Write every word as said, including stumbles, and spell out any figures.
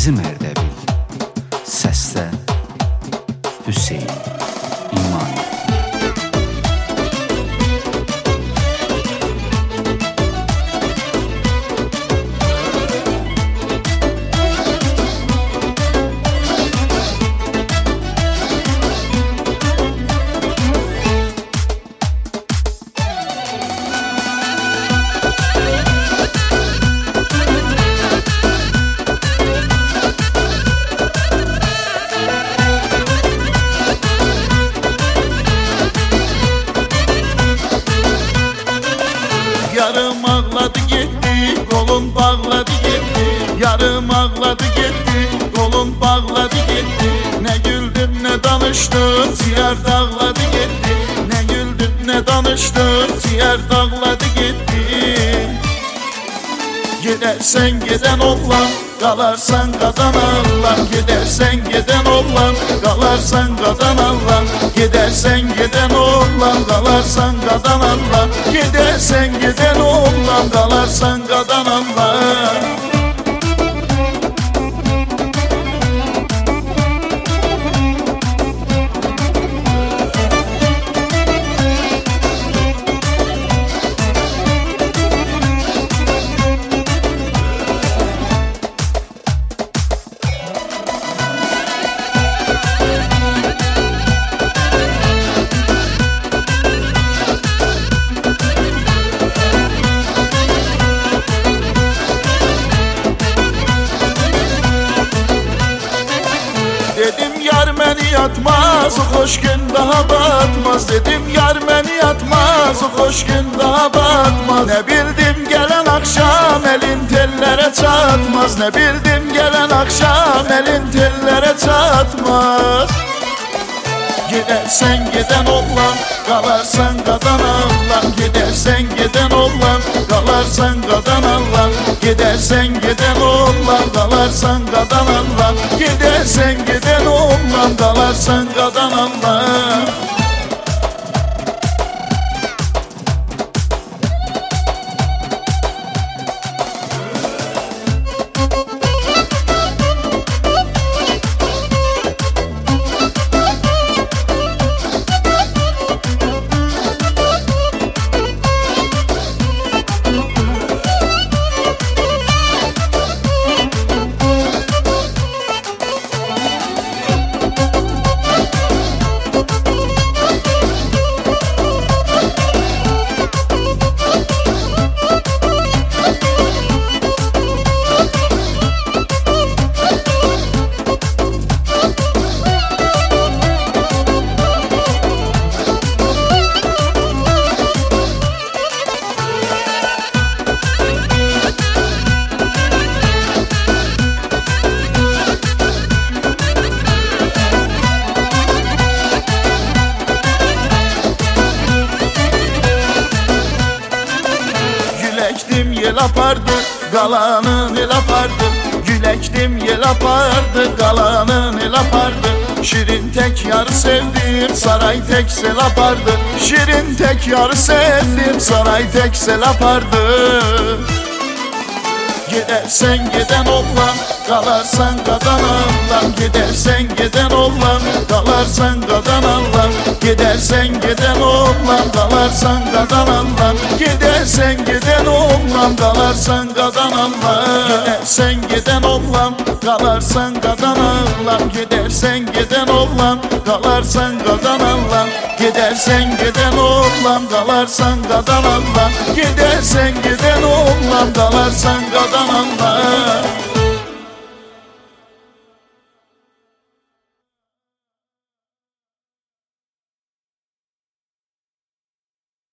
bizim Ərdəbil. Səsdə Hüseyn İman. Yarım ağladı gitti, kolum bağladı gitti. Yarım ağladı gitti, kolum bağladı gitti. Ne güldüm ne danıştım, ciğer dağladı gitti. Ne güldüm ne danıştım, ciğer dağladı gitti. Gidersen giden oğlan, kalarsan kadan Allah. Gidersen giden oğlan, kalarsan kadan Allah. Gidersen giden oğlan, kalarsan kadan Allah. Gidersen giden oğlan, kalarsan kadan Allah. Dedim yar beni yatmaz, o hoş gün daha batmaz. Dedim yar beni yatmaz, o hoş gün daha batmaz. Ne bildim gelen akşam elin tellere çatmaz. Ne bildim gelen akşam elin tellere çatmaz. Gidersen giden oğlan, kalarsan kadan Allah. Gidersen giden oğlan, kalarsan kadan Allah. Gidersen giden oğlan, kalarsan kadan Allah. Gidersen giden oğlan, kalarsan kadan Allah. Gülektim yel apardı, galanın el apardı. Gülektim yel apardı, galanın el apardı. Şirin tek yarı sevdim, saray tek sel apardı. Şirin tek yarı sevdim, saray tek sel apardı. Gidersen giden oğlan, kalarsan kadan Allah. Gidersen giden oğlan, kalarsan kadan Allah. Gidersen giden oğlan, kalarsan kadan Allah. Gidersen giden oğlan, kalarsan kadan Allah. Gidersen giden oğlan, kalarsan kadan Allah. Gidersen giden oğlan, kalarsan kadan Allah. Gidersen giden oğlan, kalarsan kadan Allah. Gidersen giden oğlan, kalarsan kadan Allah.